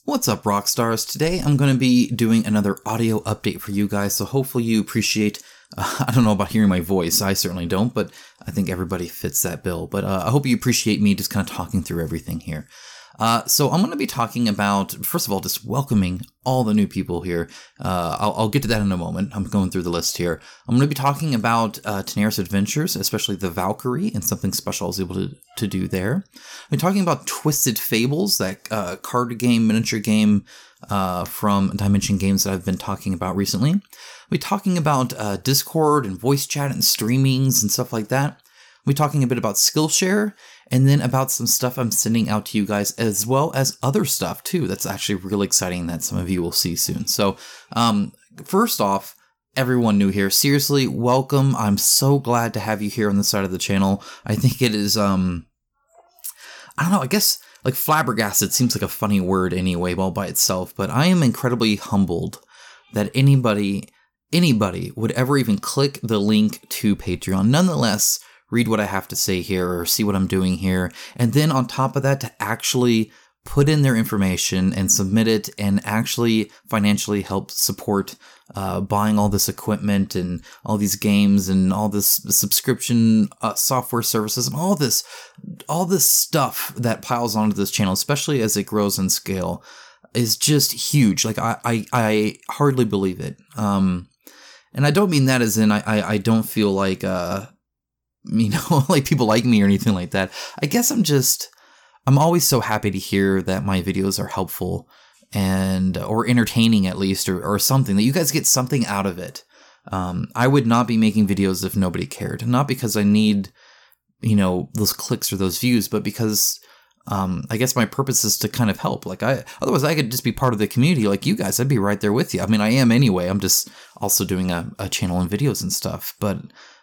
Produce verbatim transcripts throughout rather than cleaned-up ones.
What's up, Rockstars? Today I'm going to be doing another audio update for you guys, so hopefully you appreciate, uh, I don't know about hearing my voice, I certainly don't, but I think everybody fits that bill. But uh, I hope you appreciate me just kind of talking through everything here. Uh, so I'm going to be talking about, first of all, just welcoming all the new people here. Uh, I'll, I'll get to that in a moment. I'm going through the list here. I'm going to be talking about uh, Tenaris Adventures, especially the Valkyrie, and something special I was able to, to do there. I'm talking about Twisted Fables, that uh, card game, miniature game uh, from Dimension Games that I've been talking about recently. I'll be talking about uh, Discord and voice chat and streamings and stuff like that. We'll be talking a bit about Skillshare, and then about some stuff I'm sending out to you guys, as well as other stuff too that's actually really exciting that some of you will see soon. So um, first off, everyone new here, seriously, welcome. I'm so glad to have you here on this side of the channel. I think it is, um, I don't know, I guess like flabbergasted seems like a funny word anyway, all by itself, but I am incredibly humbled that anybody, anybody would ever even click the link to Patreon. Nonetheless, read what I have to say here or see what I'm doing here. And then on top of that, to actually put in their information and submit it and actually financially help support uh, buying all this equipment and all these games and all this subscription uh, software services and all this, all this stuff that piles onto this channel, especially as it grows in scale, is just huge. Like I, I, I hardly believe it. Um, and I don't mean that as in I, I, I don't feel like, uh, you know, like people like me or anything like that. I guess I'm just, I'm always so happy to hear that my videos are helpful and, or entertaining at least, or, or something, that you guys get something out of it. Um, I would not be making videos if nobody cared. Not because I need, you know, those clicks or those views, but because, um, I guess my purpose is to kind of help. Like I, otherwise I could just be part of the community like you guys. I'd be right there with you. I mean, I am anyway. I'm just also doing a, a channel and videos and stuff, but,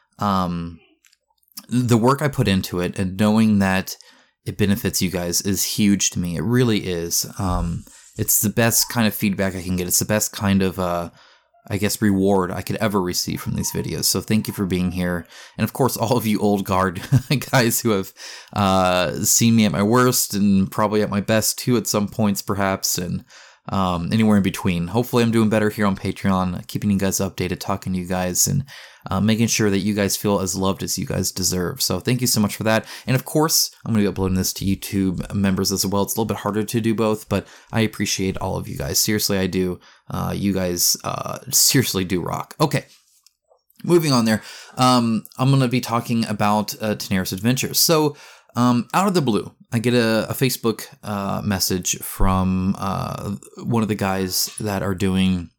um, the work I put into it and knowing that it benefits you guys is huge to me. It really is. Um, it's the best kind of feedback I can get. It's the best kind of, uh, I guess, reward I could ever receive from these videos. So thank you for being here. And of course, all of you old guard guys who have uh, seen me at my worst and probably at my best too at some points perhaps, and um, anywhere in between. Hopefully I'm doing better here on Patreon, keeping you guys updated, talking to you guys, and uh, making sure that you guys feel as loved as you guys deserve. So thank you so much for that. And of course, I'm going to be uploading this to YouTube members as well. It's a little bit harder to do both, but I appreciate all of you guys. Seriously, I do. Uh, you guys uh, seriously do rock. Okay. Moving on there. Um, I'm going to be talking about uh, Tenaris Adventures. So Um, out of the blue, I get a, a Facebook uh, message from uh, one of the guys that are doing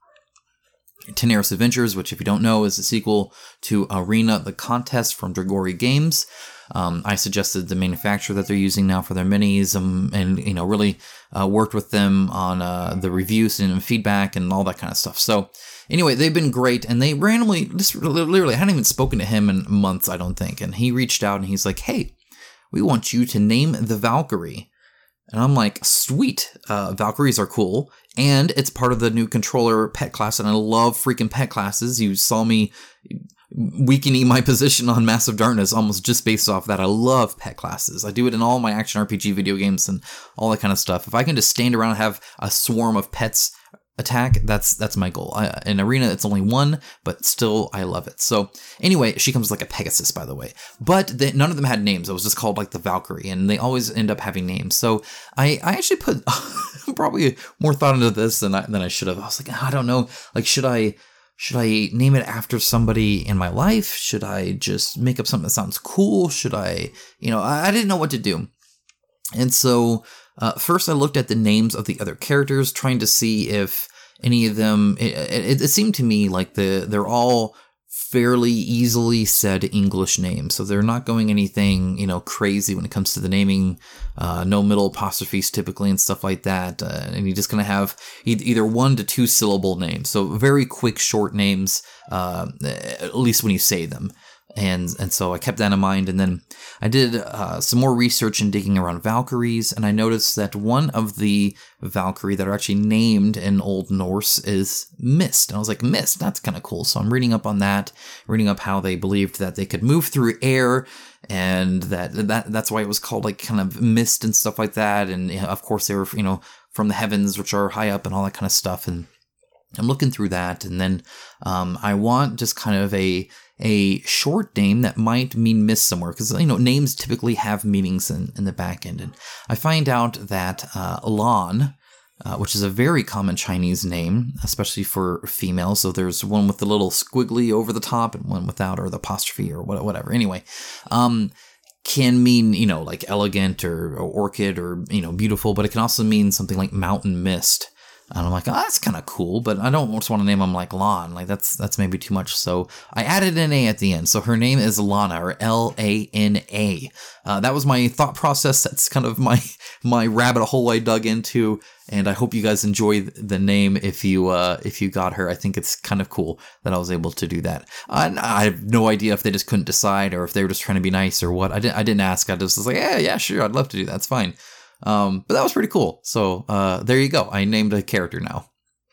Tenaris Adventures, which, if you don't know, is a sequel to Arena, the contest from Dragori Games. Um, I suggested the manufacturer that they're using now for their minis, um, and you know, really uh, worked with them on uh, the reviews and feedback and all that kind of stuff. So anyway, they've been great, and they randomly, just literally, I hadn't even spoken to him in months, I don't think, and he reached out and he's like, "Hey, we want you to name the Valkyrie." And I'm like, sweet, uh, Valkyries are cool, and it's part of the new controller pet class, and I love freaking pet classes. You saw me weakening my position on Massive Darkness almost just based off that. I love pet classes. I do it in all my action R P G video games and all that kind of stuff. If I can just stand around and have a swarm of pets attack, that's that's my goal. I, in Arena, it's only one, but still, I love it. So anyway, she comes like a Pegasus, by the way. But they, none of them had names. It was just called like the Valkyrie, and they always end up having names. So I, I actually put probably more thought into this than I, than I should have. I was like, I don't know. Like, should I should I name it after somebody in my life? Should I just make up something that sounds cool? Should I, you know, I, I didn't know what to do. And so uh, first I looked at the names of the other characters, trying to see if any of them, it, it, it seemed to me like the they're all fairly easily said English names. So they're not going anything, you know, crazy when it comes to the naming, uh, no middle apostrophes typically and stuff like that. Uh, and you're just going to have e- either one to two syllable names. So very quick, short names, uh, at least when you say them. And and so I kept that in mind, and then I did uh, some more research and digging around Valkyries, and I noticed that one of the Valkyrie that are actually named in Old Norse is Mist. And I was like, Mist, that's kind of cool. So I'm reading up on that, reading up how they believed that they could move through air, and that, that that's why it was called like kind of mist and stuff like that. And you know, of course they were, you know, from the heavens, which are high up and all that kind of stuff. And I'm looking through that, and then um, I want just kind of a a short name that might mean mist somewhere, because you know names typically have meanings in, in the back end. And I find out that uh, Lan, uh, which is a very common Chinese name, especially for females. So there's one with the little squiggly over the top and one without, or the apostrophe or whatever. Anyway, um, can mean, you know, like elegant or, or orchid or, you know, beautiful, but it can also mean something like mountain mist. And I'm like, oh, that's kind of cool, but I don't just want to name them like Lan. Like, that's that's maybe too much. So I added an A at the end. So her name is Lana, or L A N A. Uh, that was my thought process. That's kind of my my rabbit hole I dug into. And I hope you guys enjoy the name if you uh, if you got her. I think it's kind of cool that I was able to do that. I, I have no idea if they just couldn't decide, or if they were just trying to be nice or what. I didn't I didn't ask. I just was like, yeah, yeah, sure, I'd love to do that. That's fine. Um, but that was pretty cool. So uh, there you go. I named a character now.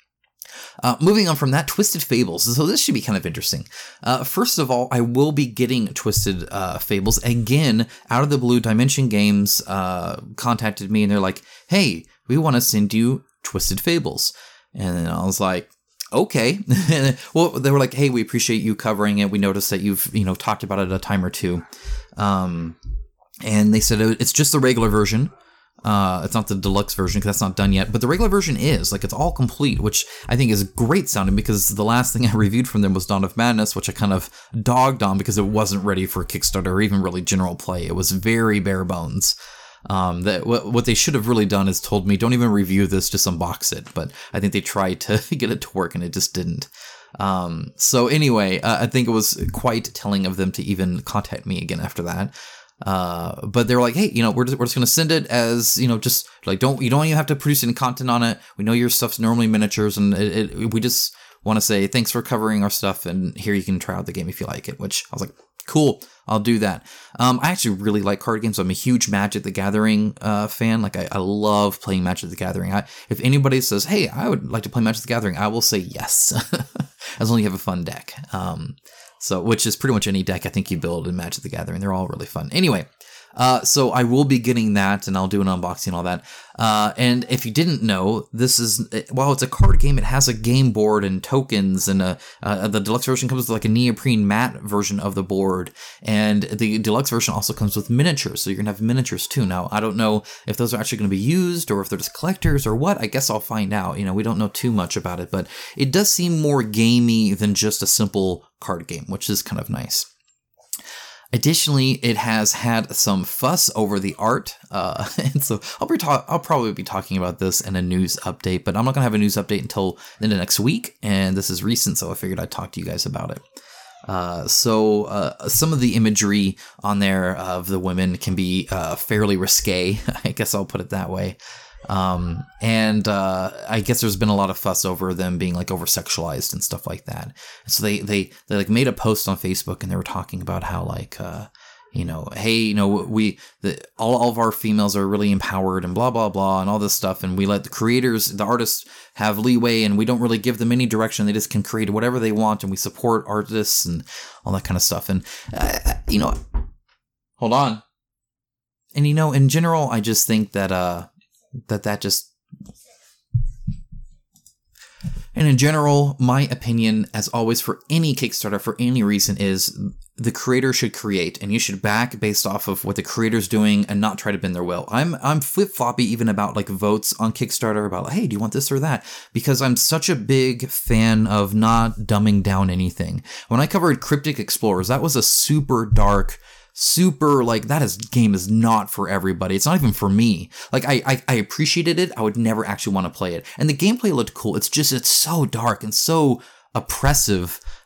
Uh, moving on from that, Twisted Fables. So this should be kind of interesting. Uh, first of all, I will be getting Twisted uh, Fables again out of the blue. Dimension Games uh, contacted me, and they're like, "Hey, we want to send you Twisted Fables." And I was like, okay. Well, they were like, "Hey, we appreciate you covering it. We noticed that you've you know talked about it a time or two." Um, and they said it's just the regular version. Uh, it's not the deluxe version because that's not done yet, but the regular version is, like, it's all complete, which I think is great sounding, because the last thing I reviewed from them was Dawn of Madness, which I kind of dogged on because it wasn't ready for Kickstarter or even really general play. It was very bare bones. Um, that what, what they should have really done is told me, don't even review this, just unbox it. But I think they tried to get it to work and it just didn't. Um, so anyway, uh, I think it was quite telling of them to even contact me again after that. Uh, but they were like, hey, you know, we're just, we're just going to send it as, you know, just like, don't, you don't even have to produce any content on it. We know your stuff's normally miniatures, and it, it, we just want to say thanks for covering our stuff, and here you can try out the game if you like it, which I was like, cool, I'll do that. Um, I actually really like card games. I'm a huge Magic the Gathering uh, fan. Like, I, I love playing Magic the Gathering. I, if anybody says, hey, I would like to play Magic the Gathering, I will say yes, as long as you have a fun deck. Um, So, which is pretty much any deck I think you build in Magic the Gathering. They're all really fun. Anyway, uh, so I will be getting that, and I'll do an unboxing and all that. Uh, and if you didn't know, this is, while it's a card game, it has a game board and tokens, and a, uh, the deluxe version comes with like a neoprene matte version of the board, and the deluxe version also comes with miniatures, so you're gonna have miniatures too. Now, I don't know if those are actually gonna be used, or if they're just collectors, or what. I guess I'll find out. You know, we don't know too much about it, but it does seem more gamey than just a simple card game, which is kind of nice. Additionally, it has had some fuss over the art, uh, and so I'll be ta- I'll probably be talking about this in a news update, but I'm not gonna have a news update until the next week, and this is recent, so I figured I'd talk to you guys about it. Uh, so uh, some of the imagery on there of the women can be uh, fairly risque. I guess I'll put it that way. Um, and, uh, I guess there's been a lot of fuss over them being like over sexualized and stuff like that. So they, they, they like made a post on Facebook, and they were talking about how like, uh, you know, hey, you know, we, the, all, all of our females are really empowered and blah, blah, blah, and all this stuff. And we let the creators, the artists have leeway, and we don't really give them any direction. They just can create whatever they want, and we support artists and all that kind of stuff. And, uh, you know, hold on. And, you know, in general, I just think that, uh, that that just, and in general, my opinion, as always, for any Kickstarter, for any reason, is the creator should create, and you should back based off of what the creator's doing and not try to bend their will. I'm I'm flip-floppy even about like votes on Kickstarter about, hey, do you want this or that? Because I'm such a big fan of not dumbing down anything. When I covered Cryptic Explorers, that was a super dark, super, like, that is game is not for everybody. It's not even for me. Like, I, I, I appreciated it. I would never actually want to play it. And the gameplay looked cool. It's just, it's so dark and so oppressive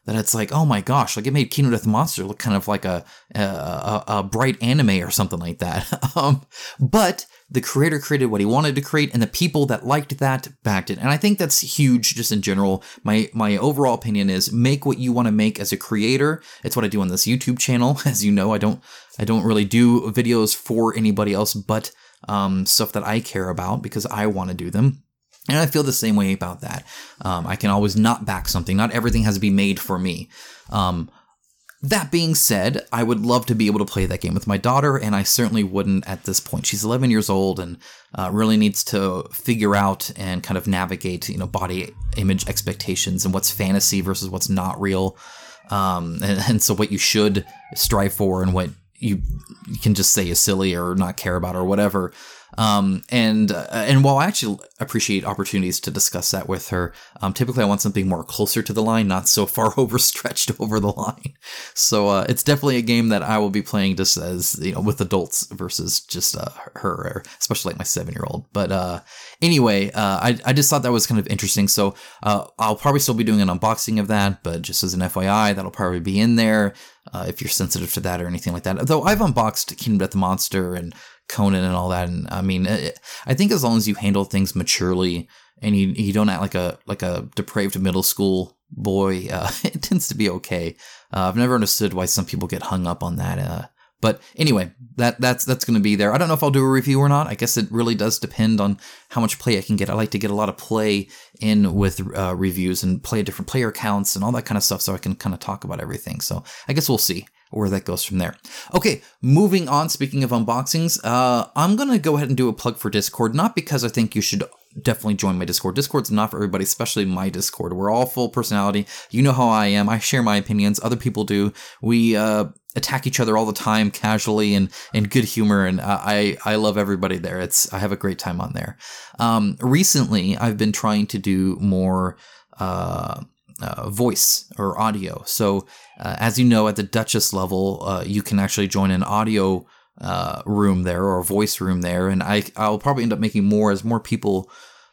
that it's like, oh my gosh, like it made Kingdom Death Monster look kind of like a a, a, a bright anime or something like that. um, but the creator created what he wanted to create, and the people that liked that backed it. And I think that's huge just in general. My my overall opinion is make what you want to make as a creator. It's what I do on this YouTube channel. As you know, I don't I don't really do videos for anybody else but um, stuff that I care about because I want to do them. And I feel the same way about that. Um, I can always not back something. Not everything has to be made for me. Um, That being said, I would love to be able to play that game with my daughter, and I certainly wouldn't at this point. She's eleven years old and uh, really needs to figure out and kind of navigate, you know, body image expectations and what's fantasy versus what's not real. Um, and, and so what you should strive for and what you, you can just say is silly or not care about or whatever. Um, and, uh, and while I actually appreciate opportunities to discuss that with her, um, typically I want something more closer to the line, not so far overstretched over the line. So, uh, it's definitely a game that I will be playing just as, you know, with adults versus just, uh, her, especially like my seven year old. But, uh, anyway, uh, I, I just thought that was kind of interesting. So, uh, I'll probably still be doing an unboxing of that, but just as an F Y I, that'll probably be in there, uh, if you're sensitive to that or anything like that. Though I've unboxed Kingdom Death Monster and Conan and all that, and I mean, it, I think as long as you handle things maturely and you you don't act like a like a depraved middle school boy, uh, it tends to be okay. Uh, I've never understood why some people get hung up on that. Uh, but anyway, that that's that's going to be there. I don't know if I'll do a review or not. I guess it really does depend on how much play I can get. I like to get a lot of play in with uh, reviews and play different player counts and all that kind of stuff, so I can kind of talk about everything. So I guess we'll see where that goes from there. Okay, moving on, speaking of unboxings, uh, I'm going to go ahead and do a plug for Discord, not because I think you should definitely join my Discord. Discord's not for everybody, especially my Discord. We're all full personality. You know how I am. I share my opinions. Other people do. We uh, attack each other all the time, casually and in good humor, and uh, I, I love everybody there. It's I have a great time on there. Um, recently, I've been trying to do more Uh, Uh, voice or audio. So uh, as you know, at the Duchess level, uh, you can actually join an audio uh, room there or a voice room there. And I, I'll probably end up making more as more people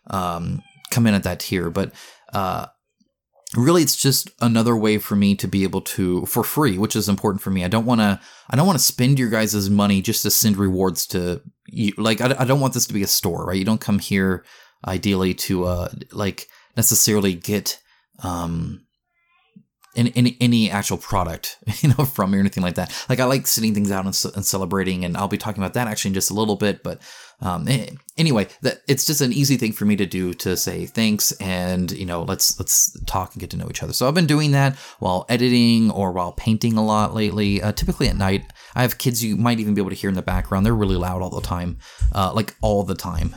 um, come in at that tier. But uh, really, it's just another way for me to be able to, for free, which is important for me. I don't want to, I don't want to spend your guys' money just to send rewards to you. Like, I, I don't want this to be a store, right? You don't come here ideally to uh, like necessarily get um any, any any actual product, you know, from me or anything like that. Like, I like sitting things out and, and celebrating, and I'll be talking about that actually in just a little bit. But um anyway, that it's just an easy thing for me to do, to say thanks and, you know, let's let's talk and get to know each other. So I've been doing that while editing or while painting a lot lately. Uh, typically at night. I have kids you might even be able to hear in the background. They're really loud all the time, uh, like all the time.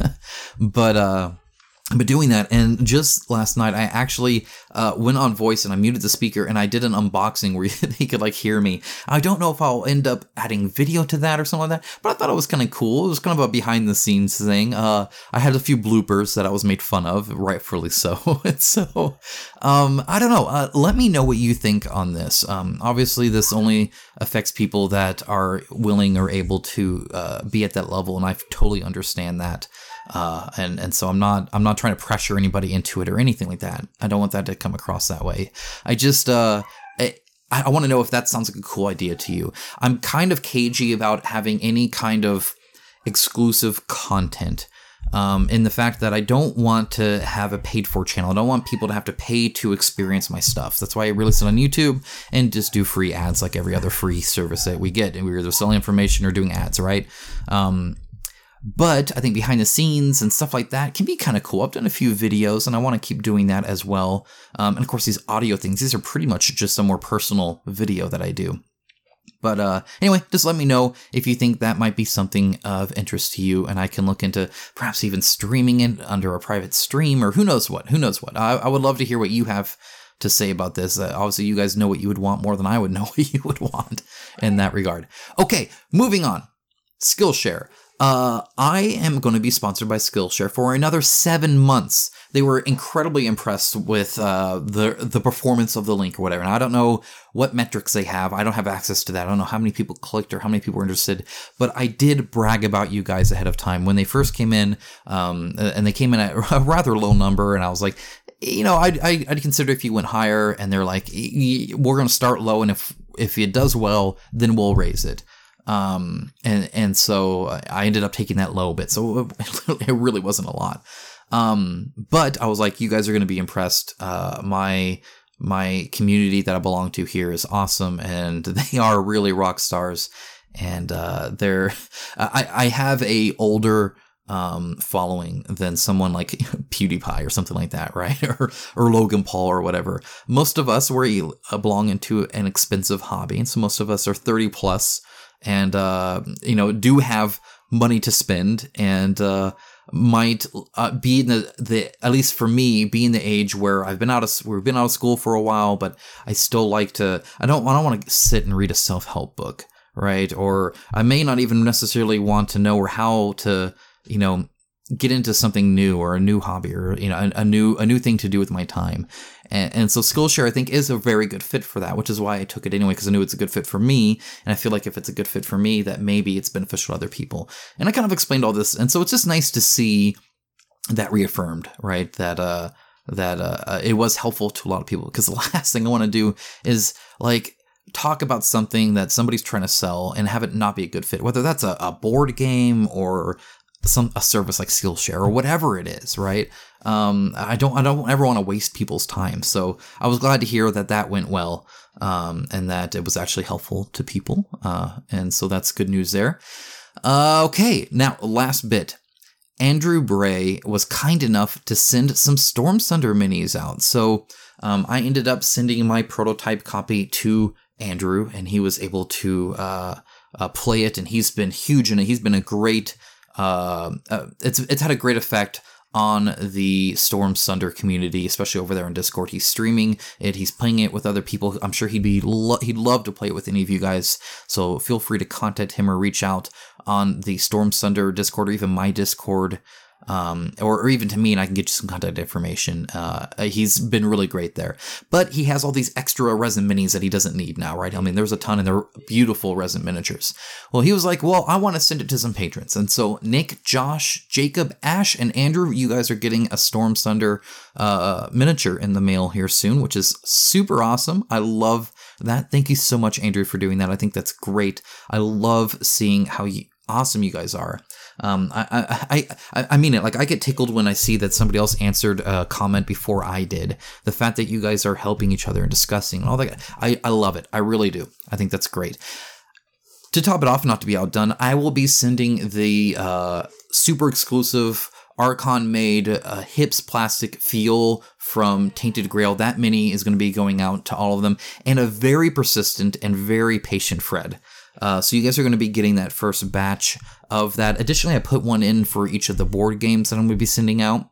but uh. I've been doing that, and just last night I actually uh, went on voice and I muted the speaker and I did an unboxing where he could like hear me. I don't know if I'll end up adding video to that or something like that, but I thought it was kind of cool. It was kind of a behind the scenes thing. Uh, I had a few bloopers that I was made fun of, rightfully so. and so, um, I don't know. Uh, let me know what you think on this. Um, obviously, this only affects people that are willing or able to uh, be at that level, and I totally understand that. Uh, and, and so I'm not, I'm not trying to pressure anybody into it or anything like that. I don't want that to come across that way. I just, uh, I, I want to know if that sounds like a cool idea to you. I'm kind of cagey about having any kind of exclusive content. Um, in the fact that I don't want to have a paid for channel. I don't want people to have to pay to experience my stuff. That's why I release it on YouTube and just do free ads like every other free service that we get. And we're either selling information or doing ads, right? Um, But I think behind the scenes and stuff like that can be kind of cool. I've done a few videos and I want to keep doing that as well. Um, and of course, these audio things, these are pretty much just a more personal video that I do. But uh, anyway, just let me know if you think that might be something of interest to you, and I can look into perhaps even streaming it under a private stream, or who knows what, who knows what. I, I would love to hear what you have to say about this. Uh, obviously, you guys know what you would want more than I would know what you would want in that regard. Okay, moving on. Skillshare. Uh, I am going to be sponsored by Skillshare for another seven months. They were incredibly impressed with uh, the the performance of the link or whatever. And I don't know what metrics they have. I don't have access to that. I don't know how many people clicked or how many people were interested. But I did brag about you guys ahead of time when they first came in, um, and they came in at a rather low number. And I was like, you know, I'd, I'd consider if you went higher. And they're like, we're going to start low, and if if it does well, then we'll raise it. Um, and, and so I ended up taking that low bit. So it really wasn't a lot. Um, but I was like, you guys are going to be impressed. Uh, my, my community that I belong to here is awesome, and they are really rock stars. And, uh, they're, I, I have a older, um, following than someone like PewDiePie or something like that, right? or, or Logan Paul or whatever. Most of us, we belong into an expensive hobby. And so most of us are thirty plus. And, uh, you know, do have money to spend, and, uh, might, uh, be in the, the, at least for me, be in the age where I've been out of, we've been out of school for a while, but I still like to, I don't, I don't want to sit and read a self-help book, right? Or I may not even necessarily want to know or how to, you know, get into something new or a new hobby or, you know, a, a new, a new thing to do with my time. And, and so Skillshare, I think, is a very good fit for that, which is why I took it anyway, because I knew it's a good fit for me. And I feel like if it's a good fit for me, that maybe it's beneficial to other people. And I kind of explained all this. And so it's just nice to see that reaffirmed, right? That, uh, that, uh, it was helpful to a lot of people, because the last thing I want to do is like talk about something that somebody's trying to sell and have it not be a good fit, whether that's a, a board game or some a service like Skillshare or whatever it is, right? Um, I don't I don't ever want to waste people's time. So I was glad to hear that that went well, um, and that it was actually helpful to people. Uh, and so that's good news there. Uh, okay, now last bit. Andrew Bray was kind enough to send some Storm Thunder minis out. So um, I ended up sending my prototype copy to Andrew, and he was able to uh, uh, play it, and he's been huge in it. He's been a great Uh, uh, it's it's had a great effect on the Storm Thunder community, especially over there on Discord. He's streaming it, he's playing it with other people. I'm sure he'd be lo- he'd love to play it with any of you guys. So feel free to contact him or reach out on the Storm Thunder Discord or even my Discord. Um, or, or even to me, and I can get you some contact information. Uh, he's been really great there, but he has all these extra resin minis that he doesn't need now, right? I mean, there's a ton, and they're beautiful resin miniatures. Well, he was like, well, I want to send it to some patrons. And so Nick, Josh, Jacob, Ash, and Andrew, you guys are getting a Storm Thunder, uh, miniature in the mail here soon, which is super awesome. I love that. Thank you so much, Andrew, for doing that. I think that's great. I love seeing how you, awesome you guys are. Um, I, I, I, I mean it. Like, I get tickled when I see that somebody else answered a comment before I did. The fact that you guys are helping each other and discussing and all that. I, I love it. I really do. I think that's great. To top it off, not to be outdone, I will be sending the uh, super exclusive Archon made uh, Hips plastic feel from Tainted Grail. That mini is going to be going out to all of them, and a very persistent and very patient Fred. Uh, so you guys are going to be getting that first batch of that. Additionally, I put one in for each of the board games that I'm going to be sending out.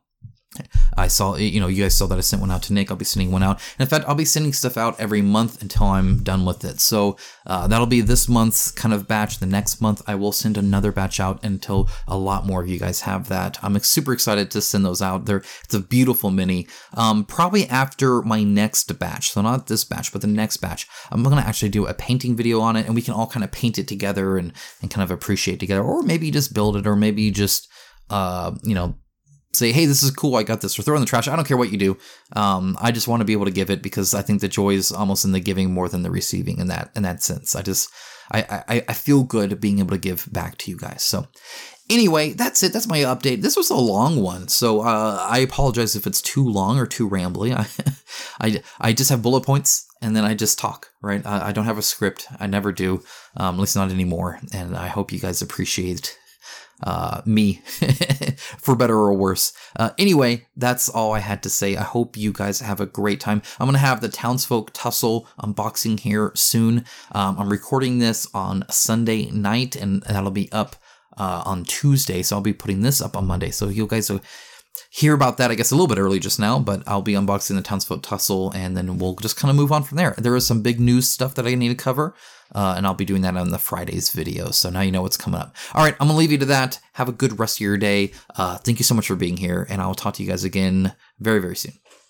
I saw, you know, you guys saw that I sent one out to Nick. I'll be sending one out. And in fact, I'll be sending stuff out every month until I'm done with it. So uh, that'll be this month's kind of batch. The next month, I will send another batch out until a lot more of you guys have that. I'm super excited to send those out. They're, it's a beautiful mini. Um, probably after my next batch. So not this batch, but the next batch. I'm going to actually do a painting video on it, and we can all kind of paint it together and, and kind of appreciate together. Or maybe just build it, or maybe just, uh, you know, say, hey, this is cool, I got this, or throw it in the trash. I don't care what you do. Um, I just want to be able to give it, because I think the joy is almost in the giving more than the receiving in that in that sense. I just, I, I, I feel good being able to give back to you guys. So anyway, that's it. That's my update. This was a long one, so uh, I apologize if it's too long or too rambly. I, I, I just have bullet points, and then I just talk, right? I, I don't have a script. I never do, um, at least not anymore. And I hope you guys appreciate uh, me, for better or worse. Uh, anyway, that's all I had to say. I hope you guys have a great time. I'm going to have the Townsfolk Tussle unboxing here soon. Um, I'm recording this on Sunday night, and that'll be up uh, on Tuesday. So I'll be putting this up on Monday. So you guys will hear about that, I guess, a little bit early just now, but I'll be unboxing the Townsfolk Tussle, and then we'll just kind of move on from there. There is some big news stuff that I need to cover, uh, and I'll be doing that on the Friday's video, so now you know what's coming up. All right, I'm going to leave you to that. Have a good rest of your day. Uh, thank you so much for being here, and I'll talk to you guys again very, very soon.